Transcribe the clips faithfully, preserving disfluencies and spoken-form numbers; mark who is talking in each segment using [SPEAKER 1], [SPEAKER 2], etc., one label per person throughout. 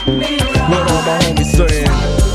[SPEAKER 1] What all my homies saying?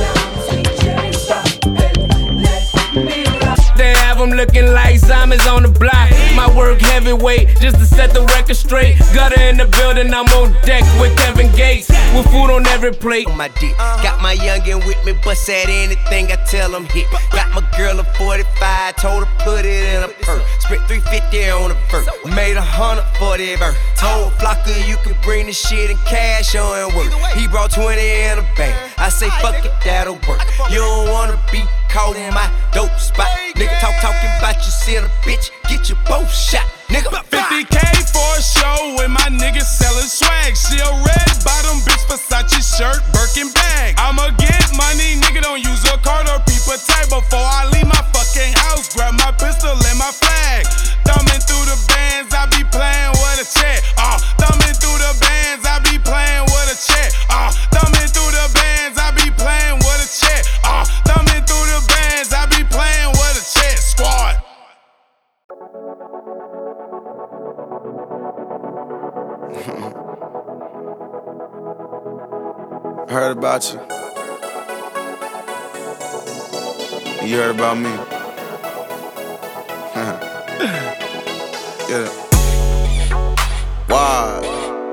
[SPEAKER 2] They have them looking like zombies on the block. My work heavyweight, just to set the record straight. Gutter in the building, I'm on deck with Kevin Gates, with food on every plate.
[SPEAKER 3] On my dick, got my youngin' with me, bust at anything I tell him hit. Got my girl a forty-five, told her put it in a purse. Spent three fifty on a verse, made a hundred for that verse. Told Flocka you could bring the shit in cash on work. He brought twenty in a bank, I say fuck it, that'll work. You don't wanna be caught in my dope spot. Nigga talk talking about you seeing a bitch, get you both shot. Nigga,
[SPEAKER 4] fifty K for a show and my niggas selling swag. She a red bottom bitch, Versace shirt, Birkin bag. I'ma get money, nigga, don't use a card or peep a tag. Before I leave my fucking house, grab my pistol and my flag. Thumbing through the bands, I be playing with a check. Uh, thumbing through the bands, I be playing with a check. Uh, thumbing through the bands, I be playing with a check. Uh, thumbing through the bands, I be playing with a check. Squad.
[SPEAKER 5] Heard about you. You heard about me. Yeah. Wow.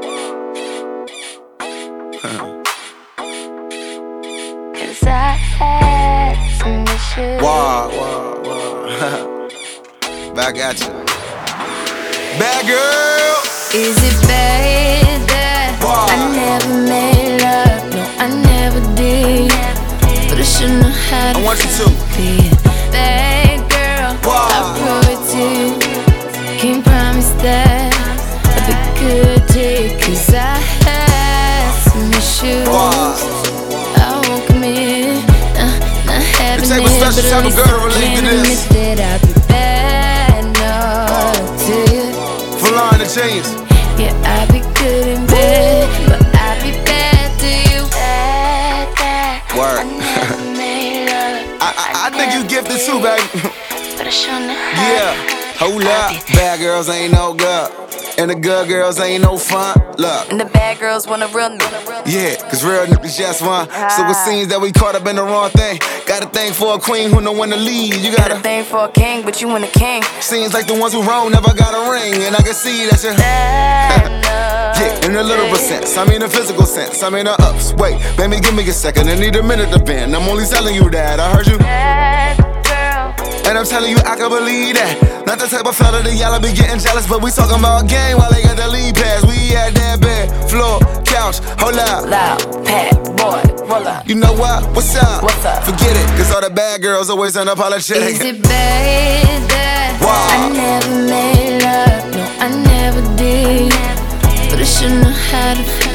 [SPEAKER 6] Cause I had some issues.
[SPEAKER 5] Wow, wow, wow. Back at you. Bad girl.
[SPEAKER 6] Is it bad that
[SPEAKER 5] wow.
[SPEAKER 6] I never made love? No, I never did. But I should know how to
[SPEAKER 5] I want you to
[SPEAKER 6] be a bad girl.
[SPEAKER 5] wow.
[SPEAKER 6] I prove it to you. Can't promise that I'll be good to you. Cause I had some issues.
[SPEAKER 5] wow.
[SPEAKER 6] I won't commit, nah, not having
[SPEAKER 5] It take a
[SPEAKER 6] it,
[SPEAKER 5] special
[SPEAKER 6] but
[SPEAKER 5] type
[SPEAKER 6] at
[SPEAKER 5] of
[SPEAKER 6] least
[SPEAKER 5] girl to
[SPEAKER 6] I
[SPEAKER 5] relate
[SPEAKER 6] can
[SPEAKER 5] to this.
[SPEAKER 6] admit that I'll be bad enough to you.
[SPEAKER 5] Flying the chains.
[SPEAKER 6] Yeah, I be good in bed, but I be bad to you. Bad, bad.
[SPEAKER 5] Word.
[SPEAKER 6] I never made love.
[SPEAKER 5] I, I, I think you gifted too, baby.
[SPEAKER 6] But I should know how.
[SPEAKER 5] Yeah. Hold up. Bad girls ain't no good. And the good girls ain't no fun. Look.
[SPEAKER 7] And the bad girls want a real nigga.
[SPEAKER 5] Yeah, cause real niggas just one. So it seems that we caught up in the wrong thing. Got a thing for a queen who know when to lead. You got,
[SPEAKER 7] Got a thing for a king, but you want a king.
[SPEAKER 5] Seems like the ones who wrong never got a ring. And I can see that you yeah, in a literal sense. I mean a physical sense. I mean a ups. Wait, baby, give me a second. I need a minute to bend. I'm only telling you that. I heard you. And I'm telling you, I can believe that. Not the type of fella that y'all be getting jealous, but we talking about game while they got the lead pass. We at that bed, floor, couch, hold up.
[SPEAKER 7] Loud, pat, boy, roll up.
[SPEAKER 5] You know what? What's up?
[SPEAKER 7] What's up?
[SPEAKER 5] Forget it, cause all the bad girls always unapologetic.
[SPEAKER 6] Is it bad that
[SPEAKER 5] wow.
[SPEAKER 6] I never made love? No, I never did. But I should know how to